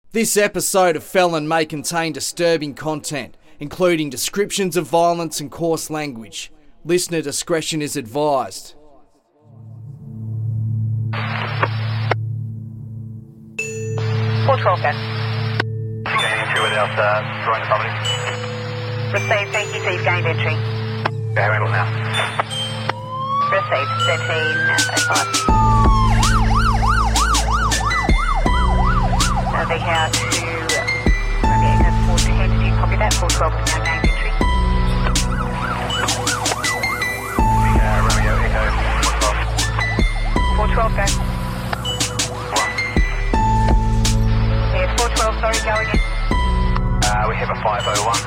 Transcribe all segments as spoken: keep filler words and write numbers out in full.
This episode of Felon may contain disturbing content, including descriptions of violence and coarse language. Listener discretion is advised. four twelve, go. Gaining entry without uh, drawing the property. Received, thank you, so you've gained entry. Go handle now. Received, thirteen oh five. Uh, they have to Romeo Echo four ten, did you copy that? four twelve is now gained entry. Uh, Romeo Echo four twelve, go. Yeah, four twelve, sorry, go again. Uh, we have a five oh one.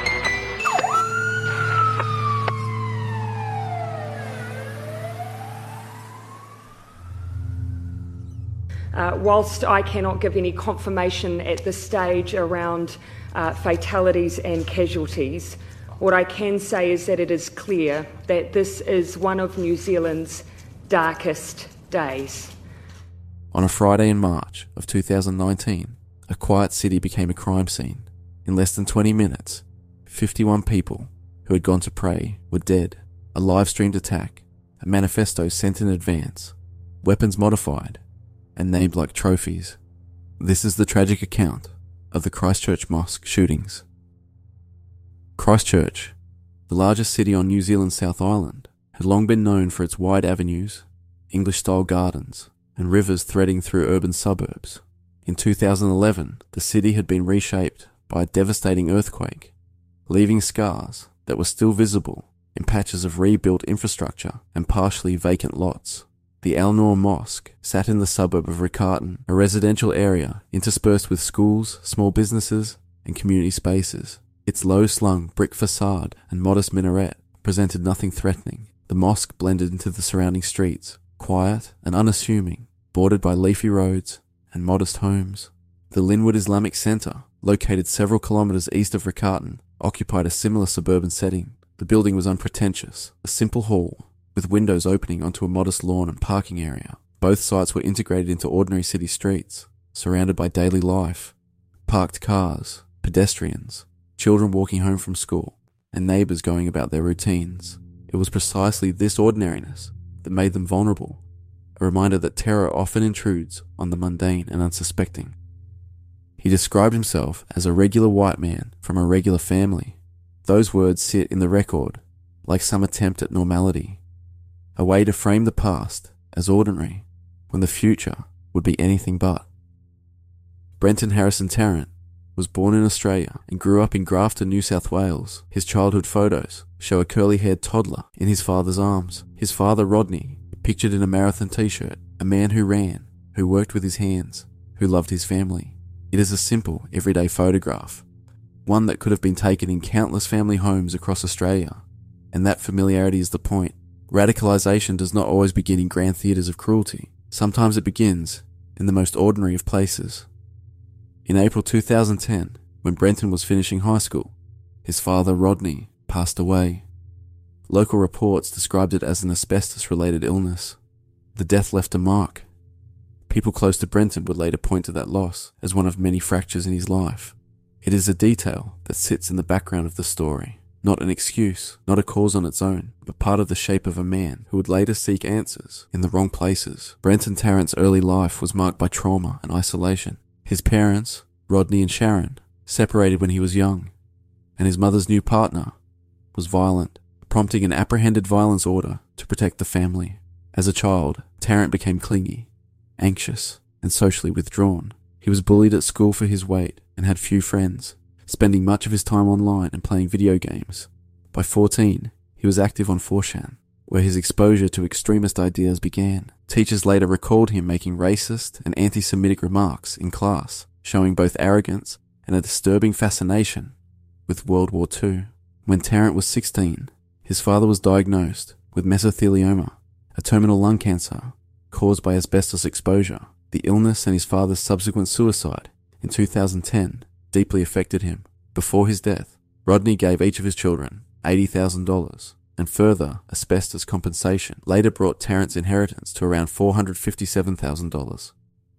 Uh, whilst I cannot give any confirmation at this stage around uh, fatalities and casualties, what I can say is that it is clear that this is one of New Zealand's darkest days. On a Friday in March of two thousand nineteen, a quiet city became a crime scene. In less than twenty minutes, fifty-one people who had gone to pray were dead. A live-streamed attack, a manifesto sent in advance, weapons modified, and named like trophies. This is the tragic account of the Christchurch Mosque shootings. Christchurch, the largest city on New Zealand's South Island, had long been known for its wide avenues, English-style gardens, and rivers threading through urban suburbs. In two thousand eleven, the city had been reshaped by a devastating earthquake, leaving scars that were still visible in patches of rebuilt infrastructure and partially vacant lots. The Al Noor Mosque sat in the suburb of Riccarton, a residential area interspersed with schools, small businesses, and community spaces. Its low-slung brick facade and modest minaret presented nothing threatening. The mosque blended into the surrounding streets, quiet and unassuming, bordered by leafy roads and modest homes. The Linwood Islamic Centre, located several kilometres east of Riccarton, occupied a similar suburban setting. The building was unpretentious, a simple hall, with windows opening onto a modest lawn and parking area. Both sites were integrated into ordinary city streets, surrounded by daily life, parked cars, pedestrians, children walking home from school, and neighbours going about their routines. It was precisely this ordinariness that made them vulnerable, a reminder that terror often intrudes on the mundane and unsuspecting. He described himself as a regular white man from a regular family. Those words sit in the record, like some attempt at normality, a way to frame the past as ordinary when the future would be anything but. Brenton Harrison Tarrant was born in Australia and grew up in Grafton, New South Wales. His childhood photos show a curly-haired toddler in his father's arms. His father, Rodney, pictured in a marathon t-shirt, a man who ran, who worked with his hands, who loved his family. It is a simple, everyday photograph, one that could have been taken in countless family homes across Australia, and that familiarity is the point. Radicalisation does not always begin in grand theatres of cruelty. Sometimes it begins in the most ordinary of places. In April two thousand ten, when Brenton was finishing high school, his father, Rodney, passed away. Local reports described it as an asbestos-related illness. The death left a mark. People close to Brenton would later point to that loss as one of many fractures in his life. It is a detail that sits in the background of the story. Not an excuse, not a cause on its own, but part of the shape of a man who would later seek answers in the wrong places. Brenton Tarrant's early life was marked by trauma and isolation. His parents, Rodney and Sharon, separated when he was young, and his mother's new partner was violent, prompting an apprehended violence order to protect the family. As a child, Tarrant became clingy, anxious, and socially withdrawn. He was bullied at school for his weight and had few friends, spending much of his time online and playing video games. By fourteen, he was active on four chan, where his exposure to extremist ideas began. Teachers later recalled him making racist and anti-Semitic remarks in class, showing both arrogance and a disturbing fascination with World War Two. When Tarrant was sixteen, his father was diagnosed with mesothelioma, a terminal lung cancer caused by asbestos exposure. The illness and his father's subsequent suicide in two thousand ten deeply affected him. Before his death, Rodney gave each of his children eighty thousand dollars, and further asbestos compensation later brought Tarrant's inheritance to around four hundred fifty-seven thousand dollars.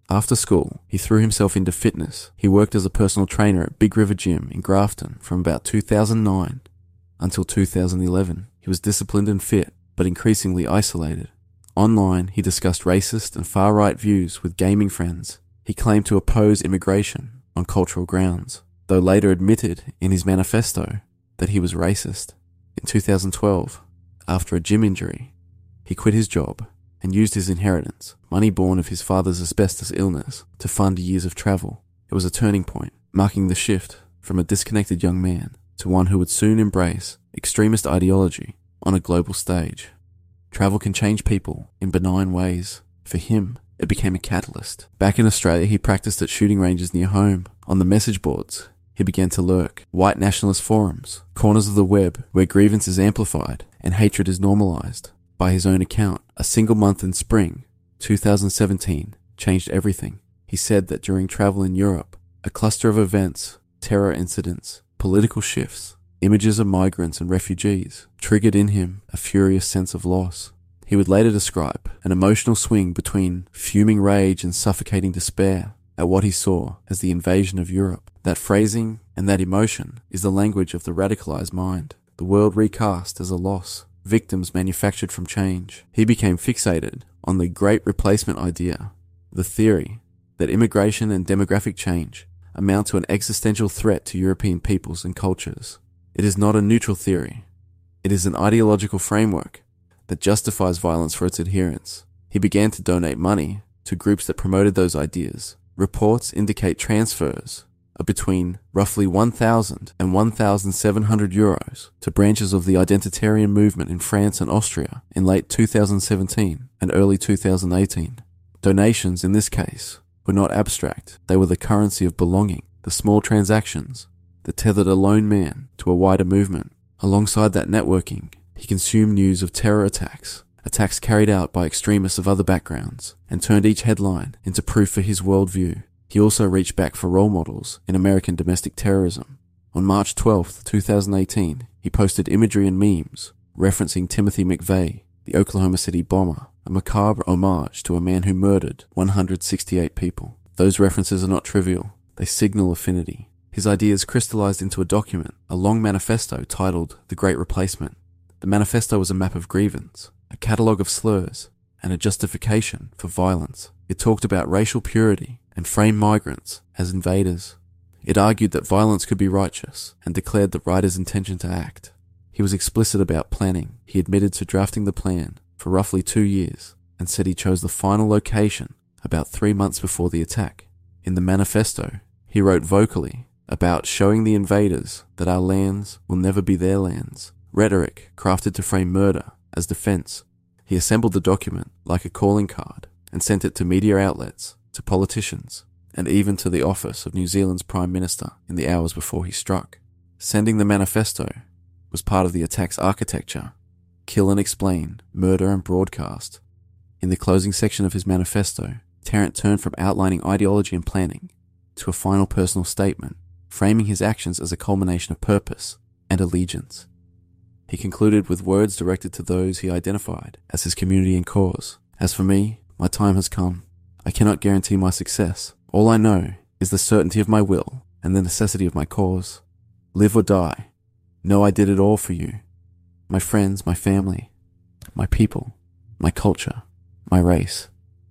After school, he threw himself into fitness. He worked as a personal trainer at Big River Gym in Grafton from about two thousand nine until two thousand eleven. He was disciplined and fit, but increasingly isolated. Online, he discussed racist and far-right views with gaming friends. He claimed to oppose immigration on cultural grounds, though later admitted in his manifesto that he was racist. In two thousand twelve, after a gym injury, he quit his job and used his inheritance, money born of his father's asbestos illness, to fund years of travel. It was a turning point, marking the shift from a disconnected young man to one who would soon embrace extremist ideology on a global stage. Travel can change people in benign ways. For him, it became a catalyst. Back in Australia, he practiced at shooting ranges near home. On the message boards, he began to lurk. White nationalist forums, corners of the web where grievance is amplified and hatred is normalized. By his own account, a single month in spring two thousand seventeen changed everything. He said that during travel in Europe, a cluster of events, terror incidents, political shifts, images of migrants and refugees triggered in him a furious sense of loss. He would later describe an emotional swing between fuming rage and suffocating despair at what he saw as the invasion of Europe. That phrasing and that emotion is the language of the radicalized mind. The world recast as a loss, victims manufactured from change. He became fixated on the Great Replacement idea, the theory that immigration and demographic change amount to an existential threat to European peoples and cultures. It is not a neutral theory. It is an ideological framework that justifies violence for its adherents. He began to donate money to groups that promoted those ideas. Reports indicate transfers of between roughly one thousand and one thousand seven hundred euros to branches of the identitarian movement in France and Austria in late two thousand seventeen and early two thousand eighteen. Donations in this case were not abstract. They were the currency of belonging, the small transactions that tethered a lone man to a wider movement. Alongside that networking, he consumed news of terror attacks, attacks carried out by extremists of other backgrounds, and turned each headline into proof for his worldview. He also reached back for role models in American domestic terrorism. On March twelfth, two thousand eighteen, he posted imagery and memes referencing Timothy McVeigh, the Oklahoma City bomber, a macabre homage to a man who murdered one hundred sixty-eight people. Those references are not trivial. They signal affinity. His ideas crystallized into a document, a long manifesto titled The Great Replacement. The manifesto was a map of grievance, a catalogue of slurs, and a justification for violence. It talked about racial purity and framed migrants as invaders. It argued that violence could be righteous and declared the writer's intention to act. He was explicit about planning. He admitted to drafting the plan for roughly two years and said he chose the final location about three months before the attack. In the manifesto, he wrote vocally about showing the invaders that our lands will never be their lands. Rhetoric crafted to frame murder as defense. He assembled the document like a calling card and sent it to media outlets, to politicians, and even to the office of New Zealand's Prime Minister in the hours before he struck. Sending the manifesto was part of the attack's architecture: kill and explain, murder and broadcast. In the closing section of his manifesto, Tarrant turned from outlining ideology and planning to a final personal statement, framing his actions as a culmination of purpose and allegiance. He concluded with words directed to those he identified as his community and cause. As for me, my time has come. I cannot guarantee my success. All I know is the certainty of my will and the necessity of my cause. Live or die, know I did it all for you. My friends, my family, my people, my culture, my race.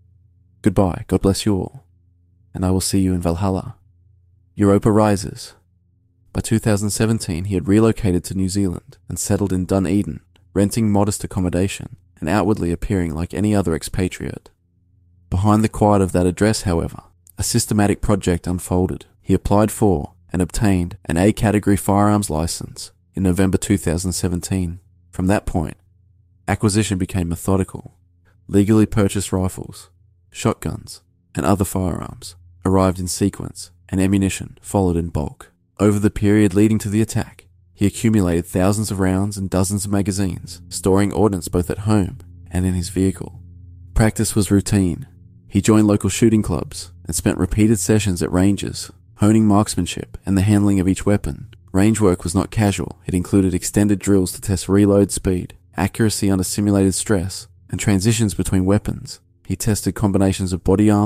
Goodbye, God bless you all, and I will see you in Valhalla. Europa rises. By two thousand seventeen, he had relocated to New Zealand and settled in Dunedin, renting modest accommodation and outwardly appearing like any other expatriate. Behind the quiet of that address, however, a systematic project unfolded. He applied for and obtained an A-category firearms license in November two thousand seventeen. From that point, acquisition became methodical. Legally purchased rifles, shotguns, and other firearms arrived in sequence, and ammunition followed in bulk. Over the period leading to the attack, he accumulated thousands of rounds and dozens of magazines, storing ordnance both at home and in his vehicle. Practice was routine. He joined local shooting clubs and spent repeated sessions at ranges, honing marksmanship and the handling of each weapon. Range work was not casual. It included extended drills to test reload speed, accuracy under simulated stress, and transitions between weapons. He tested combinations of body armor,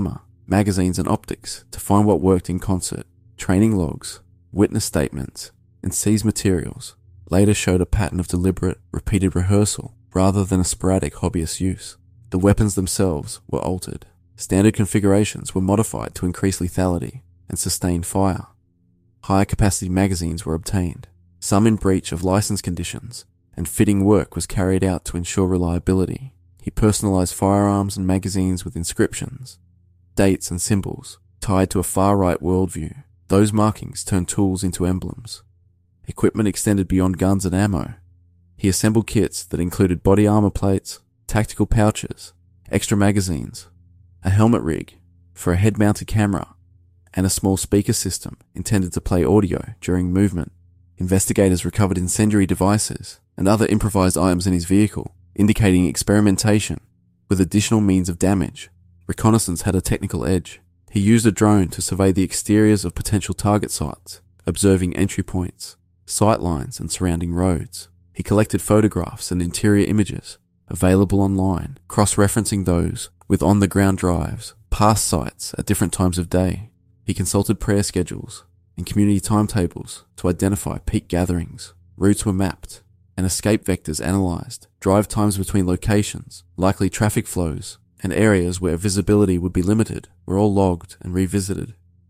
magazines and optics to find what worked in concert. Training logs, witness statements, and seized materials later showed a pattern of deliberate, repeated rehearsal rather than a sporadic hobbyist use. The weapons themselves were altered. Standard configurations were modified to increase lethality and sustain fire. Higher capacity magazines were obtained, some in breach of license conditions, and fitting work was carried out to ensure reliability. He personalized firearms and magazines with inscriptions, dates and symbols tied to a far-right worldview. Those markings turned tools into emblems. Equipment extended beyond guns and ammo. He assembled kits that included body armor plates, tactical pouches, extra magazines, a helmet rig for a head-mounted camera, and a small speaker system intended to play audio during movement. Investigators recovered incendiary devices and other improvised items in his vehicle, indicating experimentation with additional means of damage. Reconnaissance had a technical edge. He used a drone to survey the exteriors of potential target sites, observing entry points, sight lines, and surrounding roads. He collected photographs and interior images available online, cross-referencing those with on-the-ground drives, past sites at different times of day. He consulted prayer schedules and community timetables to identify peak gatherings. Routes were mapped and escape vectors analyzed. Drive times between locations, likely traffic flows, and areas where visibility would be limited were all logged and revisited.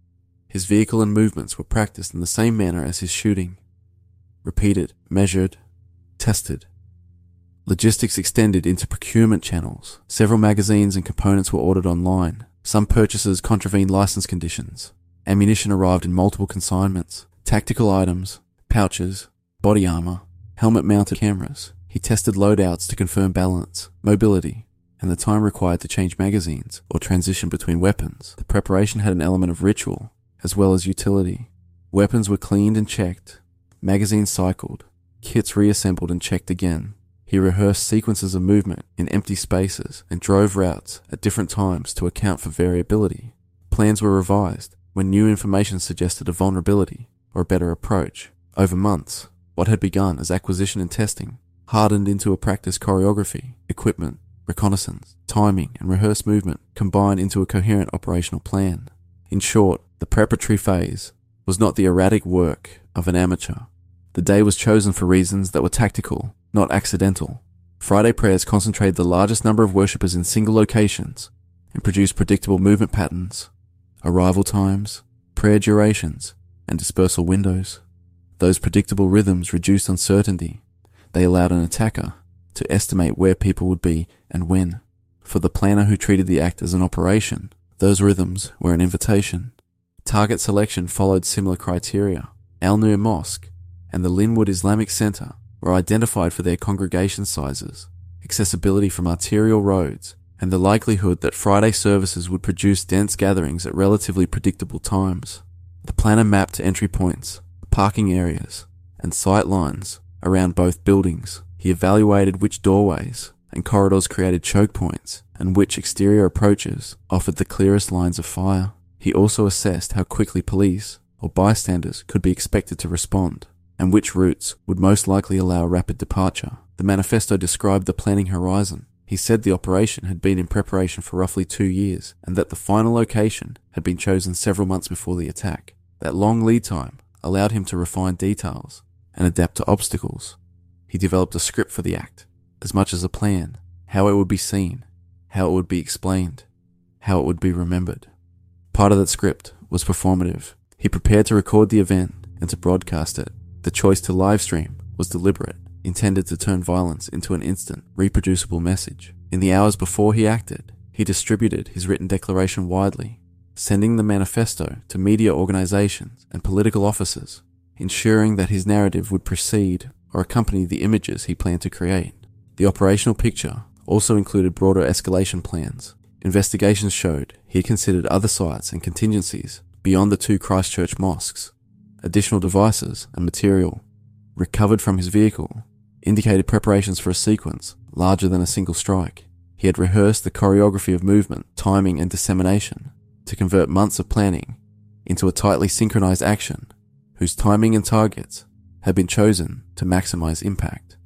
His vehicle and movements were practiced in the same manner as his shooting. Repeated, measured, tested. Logistics extended into procurement channels. Several magazines and components were ordered online. Some purchases contravened license conditions. Ammunition arrived in multiple consignments. Tactical items, pouches, body armor, helmet-mounted cameras. He tested loadouts to confirm balance, mobility, and the time required to change magazines or transition between weapons. The preparation had an element of ritual as well as utility. Weapons were cleaned and checked, magazines cycled, kits reassembled and checked again. He rehearsed sequences of movement in empty spaces and drove routes at different times to account for variability. Plans were revised when new information suggested a vulnerability or a better approach. Over months, what had begun as acquisition and testing hardened into a practice choreography. Equipment, reconnaissance, timing, and rehearsed movement combined into a coherent operational plan. In short, the preparatory phase was not the erratic work of an amateur. The day was chosen for reasons that were tactical, not accidental. Friday prayers concentrated the largest number of worshippers in single locations and produced predictable movement patterns, arrival times, prayer durations, and dispersal windows. Those predictable rhythms reduced uncertainty. They allowed an attacker to estimate where people would be and when. For the planner who treated the act as an operation, those rhythms were an invitation. Target selection followed similar criteria. Al Nur Mosque and the Linwood Islamic Center were identified for their congregation sizes, accessibility from arterial roads, and the likelihood that Friday services would produce dense gatherings at relatively predictable times. The planner mapped entry points, parking areas, and sight lines around both buildings. He evaluated which doorways and corridors created choke points and which exterior approaches offered the clearest lines of fire. He also assessed how quickly police or bystanders could be expected to respond and which routes would most likely allow rapid departure. The manifesto described the planning horizon. He said the operation had been in preparation for roughly two years and that the final location had been chosen several months before the attack. That long lead time allowed him to refine details and adapt to obstacles. He developed a script for the act, as much as a plan, how it would be seen, how it would be explained, how it would be remembered. Part of that script was performative. He prepared to record the event and to broadcast it. The choice to live stream was deliberate, intended to turn violence into an instant, reproducible message. In the hours before he acted, he distributed his written declaration widely, sending the manifesto to media organizations and political offices, ensuring that his narrative would precede or accompany the images he planned to create. The operational picture also included broader escalation plans. Investigations showed he had considered other sites and contingencies beyond the two Christchurch mosques. Additional devices and material recovered from his vehicle indicated preparations for a sequence larger than a single strike. He had rehearsed the choreography of movement, timing, and dissemination to convert months of planning into a tightly synchronized action whose timing and targets had been chosen to maximize impact.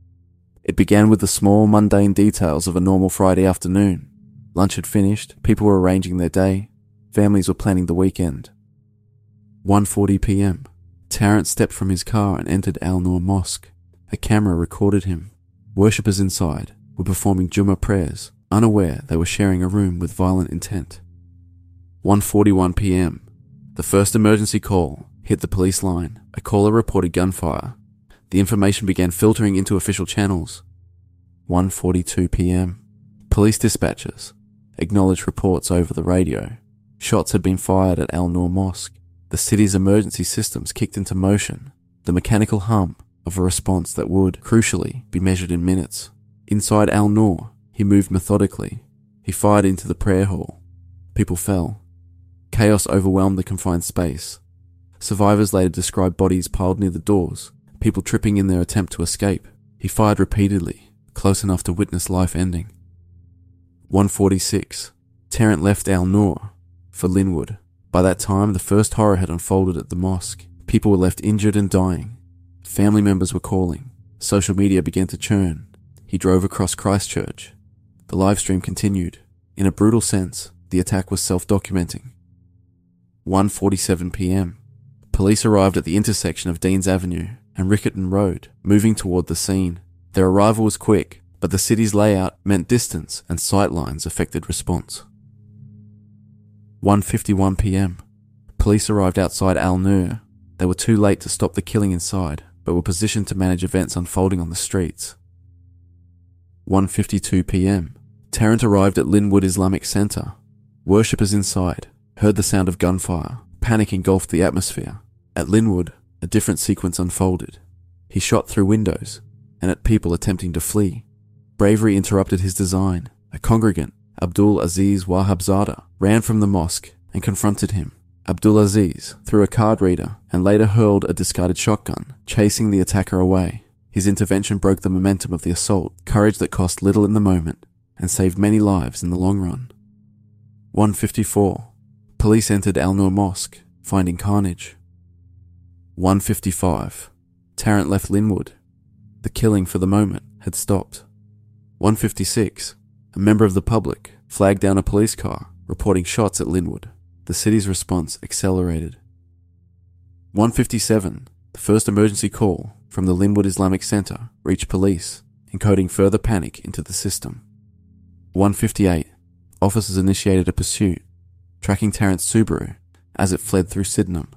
It began with the small, mundane details of a normal Friday afternoon. Lunch had finished, people were arranging their day, Families were planning the weekend. one forty p.m. Tarrant stepped from his car and entered Al Noor Mosque. A camera recorded him. Worshippers inside were performing Jummah prayers, unaware they were sharing a room with violent intent. one forty-one p.m. The first emergency call hit the police line. A caller reported gunfire. The information began filtering into official channels. one forty-two p.m. Police dispatchers acknowledged reports over the radio. Shots had been fired at Al Noor Mosque. The city's emergency systems kicked into motion, the mechanical hum of a response that would, crucially, be measured in minutes. Inside Al Noor, he moved methodically. He fired into the prayer hall. People fell. Chaos overwhelmed the confined space. Survivors later described bodies piled near the doors, people tripping in their attempt to escape. He fired repeatedly, close enough to witness life ending. one forty-six. Tarrant left Al Noor for Linwood. By that time, the first horror had unfolded at the mosque. People were left injured and dying. Family members were calling. Social media began to churn. He drove across Christchurch. The live stream continued. In a brutal sense, the attack was self-documenting. one forty-seven p.m. Police arrived at the intersection of Deans Avenue and Riccarton Road, moving toward the scene. Their arrival was quick, but the city's layout meant distance and sightlines affected response. one fifty-one p.m. Police arrived outside Al Noor. They were too late to stop the killing inside, but were positioned to manage events unfolding on the streets. one fifty-two p.m. Tarrant arrived at Linwood Islamic Centre. Worshippers inside heard the sound of gunfire. Panic engulfed the atmosphere. At Linwood, a different sequence unfolded. He shot through windows and at people attempting to flee. Bravery interrupted his design. A congregant, Abdul Aziz Wahabzada, ran from the mosque and confronted him. Abdul Aziz threw a card reader and later hurled a discarded shotgun, chasing the attacker away. His intervention broke the momentum of the assault, courage that cost little in the moment and saved many lives in the long run. one fifty-four. Police entered Al Noor Mosque, finding carnage. one fifty-five. Tarrant left Linwood. The killing for the moment had stopped. one fifty-six. A member of the public flagged down a police car, reporting shots at Linwood. The city's response accelerated. one fifty-seven. The first emergency call from the Linwood Islamic Centre reached police, encoding further panic into the system. one fifty-eight. Officers initiated a pursuit, tracking Tarrant's Subaru as it fled through Sydenham.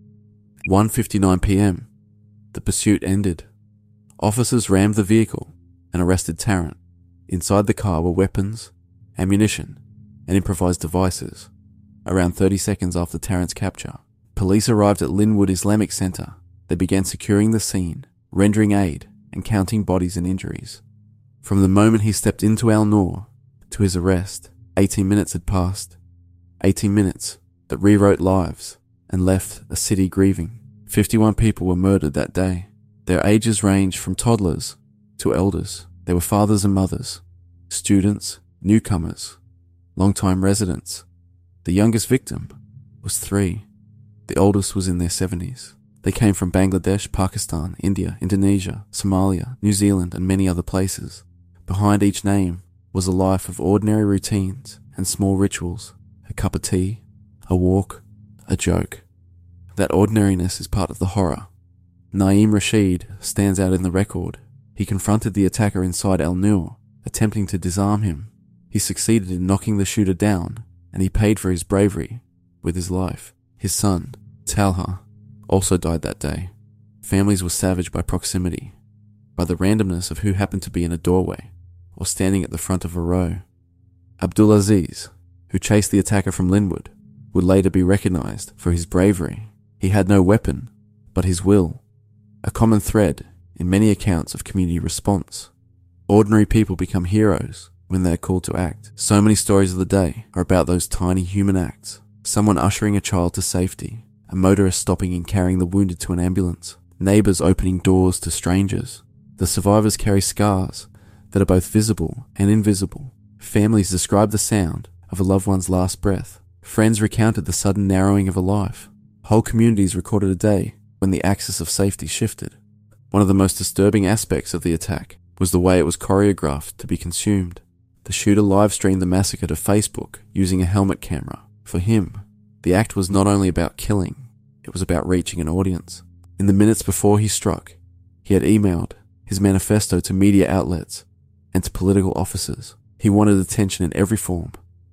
one fifty-nine p.m. The pursuit ended. Officers rammed the vehicle and arrested Tarrant. Inside the car were weapons, ammunition, and improvised devices. Around thirty seconds after Tarrant's capture, police arrived at Linwood Islamic Centre. They began securing the scene, rendering aid, and counting bodies and injuries. From the moment he stepped into Al Noor to his arrest, eighteen minutes had passed. eighteen minutes that rewrote lives and left a city grieving. fifty-one people were murdered that day. Their ages ranged from toddlers to elders. They were fathers and mothers, students, newcomers, long-time residents. The youngest victim was three. The oldest was in their seventies. They came from Bangladesh, Pakistan, India, Indonesia, Somalia, New Zealand, and many other places. Behind each name was a life of ordinary routines and small rituals. A cup of tea, a walk, a joke. That ordinariness is part of the horror. Naeem Rashid stands out in the record. He confronted the attacker inside Al Noor, attempting to disarm him. He succeeded in knocking the shooter down, and he paid for his bravery with his life. His son, Talha, also died that day. Families were savaged by proximity, by the randomness of who happened to be in a doorway or standing at the front of a row. Abdul Aziz, who chased the attacker from Linwood, would later be recognized for his bravery. He had no weapon, but his will, a common thread in many accounts of community response. Ordinary people become heroes when they are called to act. So many stories of the day are about those tiny human acts. Someone ushering a child to safety, a motorist stopping and carrying the wounded to an ambulance, neighbours opening doors to strangers. The survivors carry scars that are both visible and invisible. Families describe the sound of a loved one's last breath. Friends recounted the sudden narrowing of a life. Whole communities recorded a day when the axis of safety shifted. One of the most disturbing aspects of the attack was the way it was choreographed to be consumed. The shooter live-streamed the massacre to Facebook using a helmet camera. For him, The act was not only about killing, it was about reaching an audience. In the minutes before he struck, he had emailed his manifesto to media outlets and to political officers. He wanted attention in every form: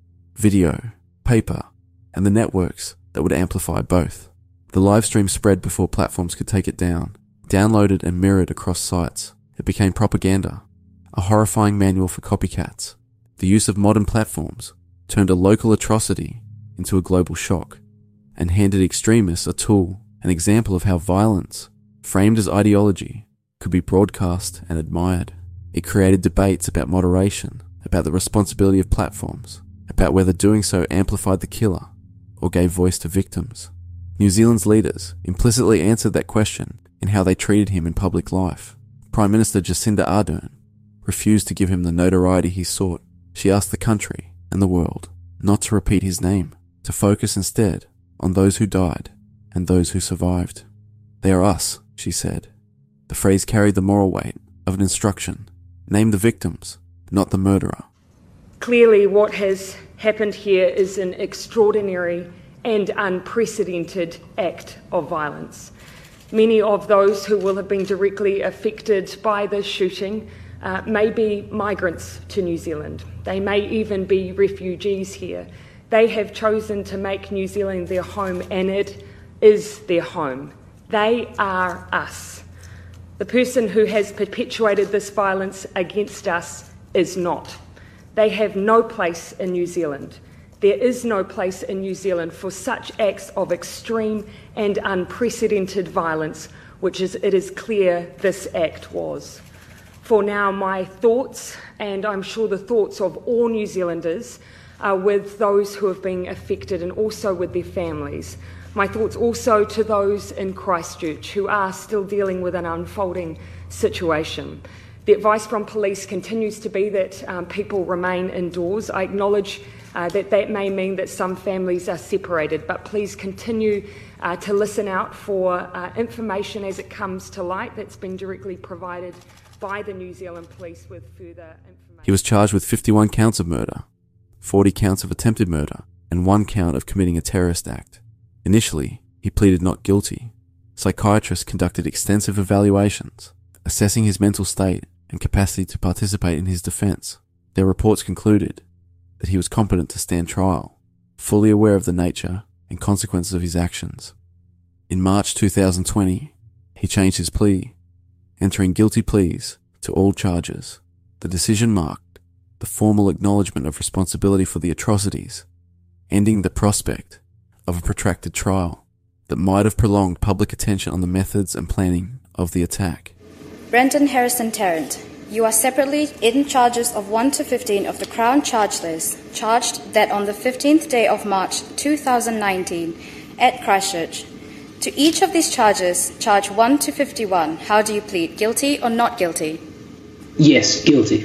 video, paper, and the networks that would amplify both. The live stream spread before platforms could take it down, downloaded and mirrored across sites. It became propaganda, a horrifying manual for copycats. The use of modern platforms turned a local atrocity into a global shock, and handed extremists a tool, an example of how violence, framed as ideology, could be broadcast and admired. It created debates about moderation, about the responsibility of platforms, about whether doing so amplified the killer or gave voice to victims. New Zealand's leaders implicitly answered that question in how they treated him in public life. Prime Minister Jacinda Ardern refused to give him the notoriety he sought. She asked the country and the world not to repeat his name, to focus instead on those who died and those who survived. They are us, she said. The phrase carried the moral weight of an instruction. Name the victims, not the murderer. Clearly, what has happened here is an extraordinary and unprecedented act of violence. Many of those who will have been directly affected by this shooting uh, may be migrants to New Zealand. They may even be refugees here. They have chosen to make New Zealand their home, and it is their home. They are us. The person who has perpetuated this violence against us is not. They have no place in New Zealand. There is no place in New Zealand for such acts of extreme and unprecedented violence, which is, it is clear this act was. For now, my thoughts, and I'm sure the thoughts of all New Zealanders, are with those who have been affected and also with their families. My thoughts also to those in Christchurch who are still dealing with an unfolding situation. The advice from police continues to be that um, people remain indoors. I acknowledge uh, that that may mean that some families are separated, but please continue uh, to listen out for uh, information as it comes to light that's been directly provided by the New Zealand Police with further information. He was charged with fifty-one counts of murder, forty counts of attempted murder, and one count of committing a terrorist act. Initially, he pleaded not guilty. Psychiatrists conducted extensive evaluations, assessing his mental state and capacity to participate in his defence. Their reports concluded that he was competent to stand trial, fully aware of the nature and consequences of his actions. In March two thousand twenty, he changed his plea, entering guilty pleas to all charges. The decision marked the formal acknowledgement of responsibility for the atrocities, ending the prospect of a protracted trial that might have prolonged public attention on the methods and planning of the attack. Brenton Harrison Tarrant, you are separately in charges of one to fifteen of the Crown charge list, charged that on the fifteenth day of March two thousand nineteen at Christchurch. To each of these charges, charge one to fifty-one, how do you plead, guilty or not guilty? Yes, guilty.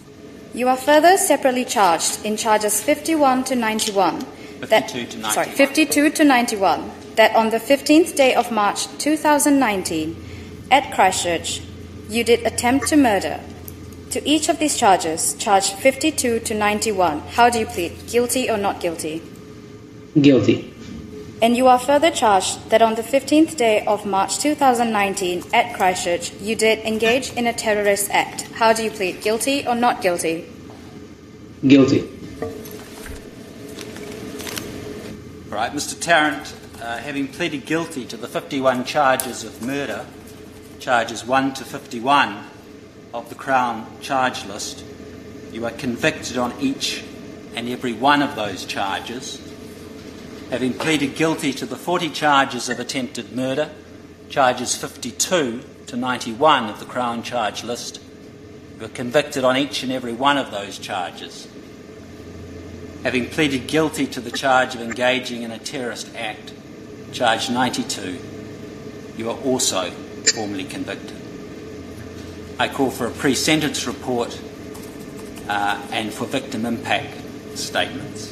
You are further separately charged in charges fifty-one to ninety-one. fifty-two that, to ninety-one. Sorry, fifty-two to ninety-one. That on the fifteenth day of March two thousand nineteen at Christchurch, you did attempt to murder. To each of these charges, charge fifty-two to ninety-one. How do you plead, guilty or not guilty? Guilty. And you are further charged that on the fifteenth day of March two thousand nineteen at Christchurch, you did engage in a terrorist act. How do you plead, guilty or not guilty? Guilty. All right, Mister Tarrant, uh, having pleaded guilty to the fifty-one charges of murder, charges one to fifty-one of the Crown charge list, you are convicted on each and every one of those charges. Having pleaded guilty to the forty charges of attempted murder, charges fifty-two to ninety-one of the Crown charge list, you are convicted on each and every one of those charges. Having pleaded guilty to the charge of engaging in a terrorist act, charge ninety-two, you are also formally convicted. I call for a pre-sentence report uh, and for victim impact statements.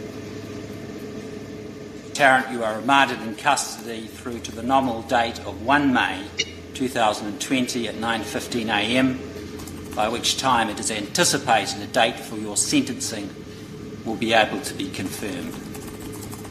Tarrant, you are remanded in custody through to the nominal date of one May two thousand twenty at nine fifteen a m, by which time it is anticipated a date for your sentencing will be able to be confirmed.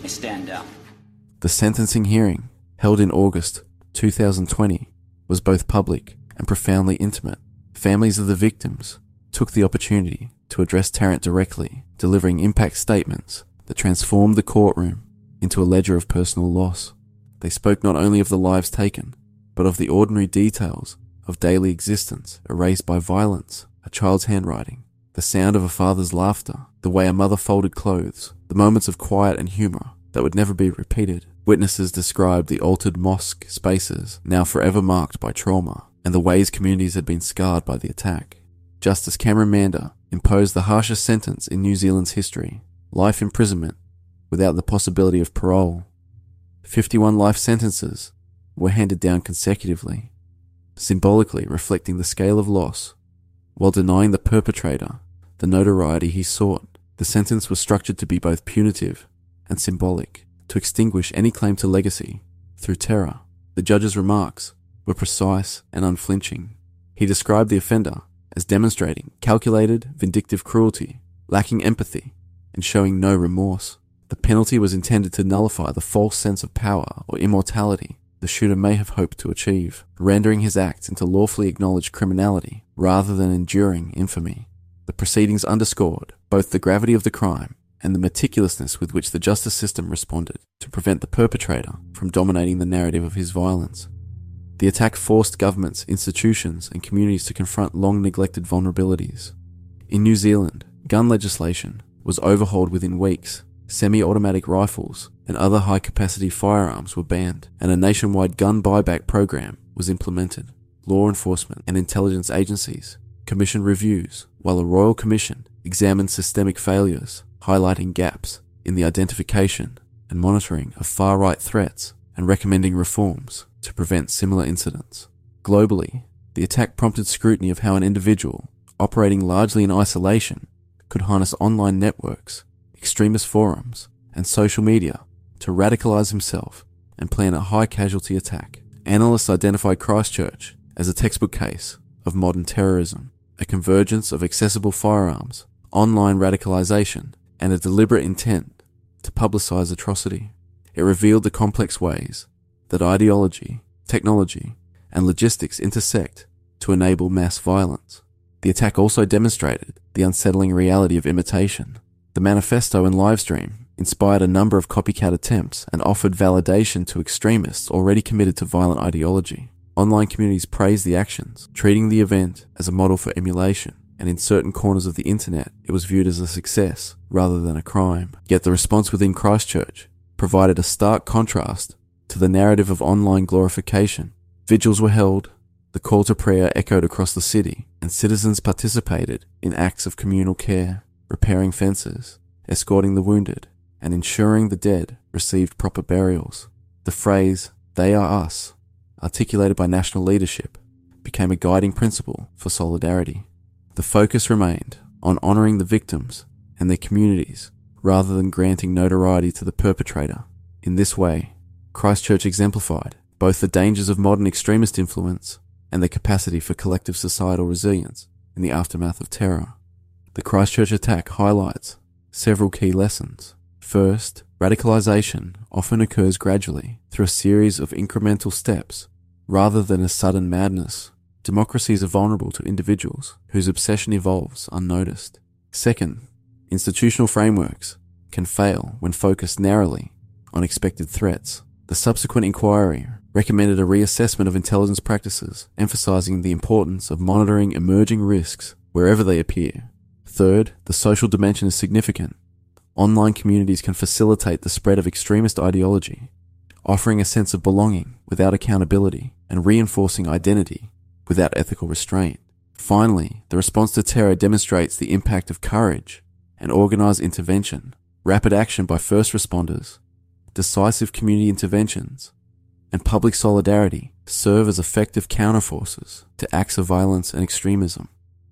may stand down. The sentencing hearing, held in August two thousand twenty, was both public and profoundly intimate. Families of the victims took the opportunity to address Tarrant directly, delivering impact statements that transformed the courtroom into a ledger of personal loss. They spoke not only of the lives taken, but of the ordinary details of daily existence erased by violence, a child's handwriting, the sound of a father's laughter, the way a mother folded clothes, the moments of quiet and humour that would never be repeated. Witnesses described the altered mosque spaces now forever marked by trauma, and the ways communities had been scarred by the attack. Justice Cameron Mander imposed the harshest sentence in New Zealand's history, life imprisonment without the possibility of parole. fifty-one life sentences were handed down consecutively, symbolically reflecting the scale of loss, while denying the perpetrator the notoriety he sought. The sentence was structured to be both punitive and symbolic, to extinguish any claim to legacy through terror. The judge's remarks were precise and unflinching. He described the offender as demonstrating calculated, vindictive cruelty, lacking empathy, and showing no remorse. The penalty was intended to nullify the false sense of power or immortality the shooter may have hoped to achieve, rendering his acts into lawfully acknowledged criminality rather than enduring infamy. The proceedings underscored both the gravity of the crime and the meticulousness with which the justice system responded to prevent the perpetrator from dominating the narrative of his violence. The attack forced governments, institutions, and communities to confront long-neglected vulnerabilities. In New Zealand, gun legislation was overhauled within weeks. Semi-automatic rifles and other high-capacity firearms were banned, and a nationwide gun buyback program was implemented. Law enforcement and intelligence agencies commissioned reviews, while a royal commission examined systemic failures, highlighting gaps in the identification and monitoring of far-right threats and recommending reforms to prevent similar incidents. Globally, the attack prompted scrutiny of how an individual, operating largely in isolation, could harness online networks, extremist forums, and social media to radicalize himself and plan a high-casualty attack. Analysts identified Christchurch as a textbook case of modern terrorism, a convergence of accessible firearms, online radicalization, and a deliberate intent to publicize atrocity. It revealed the complex ways that ideology, technology, and logistics intersect to enable mass violence. The attack also demonstrated the unsettling reality of imitation. The manifesto and livestream inspired a number of copycat attempts and offered validation to extremists already committed to violent ideology. Online communities praised the actions, treating the event as a model for emulation, and in certain corners of the internet it was viewed as a success rather than a crime. Yet the response within Christchurch provided a stark contrast to the narrative of online glorification. Vigils were held, the call to prayer echoed across the city, and citizens participated in acts of communal care, repairing fences, escorting the wounded, and ensuring the dead received proper burials. The phrase, "They are us," articulated by national leadership, became a guiding principle for solidarity. The focus remained on honouring the victims and their communities rather than granting notoriety to the perpetrator. In this way, Christchurch exemplified both the dangers of modern extremist influence and the capacity for collective societal resilience in the aftermath of terror. The Christchurch attack highlights several key lessons. First, radicalization often occurs gradually through a series of incremental steps rather than a sudden madness. Democracies are vulnerable to individuals whose obsession evolves unnoticed. Second, institutional frameworks can fail when focused narrowly on expected threats. The subsequent inquiry recommended a reassessment of intelligence practices, emphasizing the importance of monitoring emerging risks wherever they appear. Third, the social dimension is significant. Online communities can facilitate the spread of extremist ideology, offering a sense of belonging without accountability and reinforcing identity without ethical restraint. Finally, the response to terror demonstrates the impact of courage and organized intervention. Rapid action by first responders, decisive community interventions, and public solidarity serve as effective counterforces to acts of violence and extremism.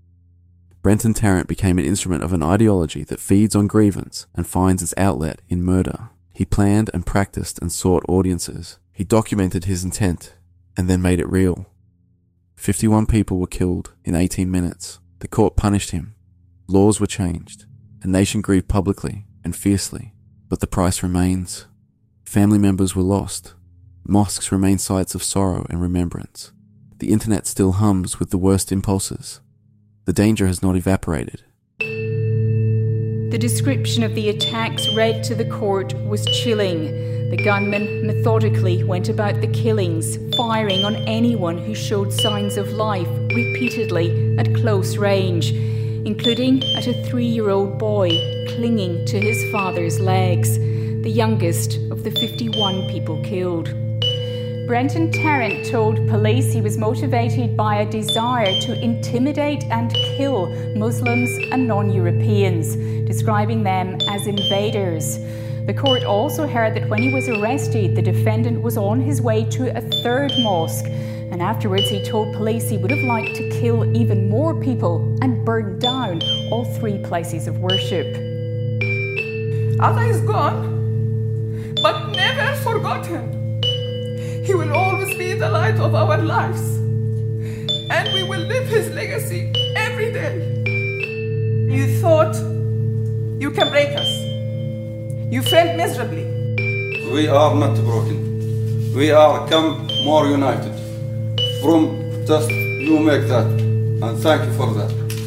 Brenton Tarrant became an instrument of an ideology that feeds on grievance and finds its outlet in murder. He planned and practiced and sought audiences. He documented his intent and then made it real. fifty-one people were killed in eighteen minutes. The court punished him. Laws were changed. A nation grieved publicly and fiercely. but the price remains. Family members were lost. Mosques remain sites of sorrow and remembrance. The internet still hums with the worst impulses. The danger has not evaporated. The description of the attacks read to the court was chilling. The gunmen methodically went about the killings, firing on anyone who showed signs of life repeatedly at close range, including at a three-year-old boy clinging to his father's legs, the youngest of the fifty-one people killed. Brenton Tarrant told police he was motivated by a desire to intimidate and kill Muslims and non-Europeans, describing them as invaders. The court also heard that when he was arrested, the defendant was on his way to a third mosque, and afterwards he told police he would have liked to kill even more people and burn down all three places of worship. Allah is gone, but never forgotten. He will always be the light of our lives, and we will live his legacy every day. You thought you can break us. You failed miserably. We are not broken. We are come more united. From just you make that, and thank you for that.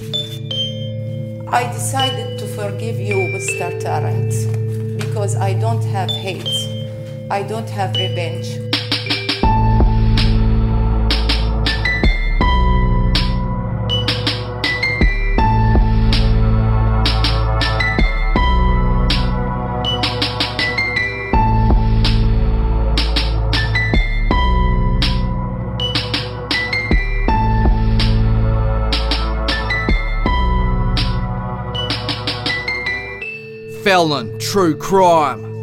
I decided to forgive you, Mister Tarrant, because I don't have hate. I don't have revenge. Felon True Crime.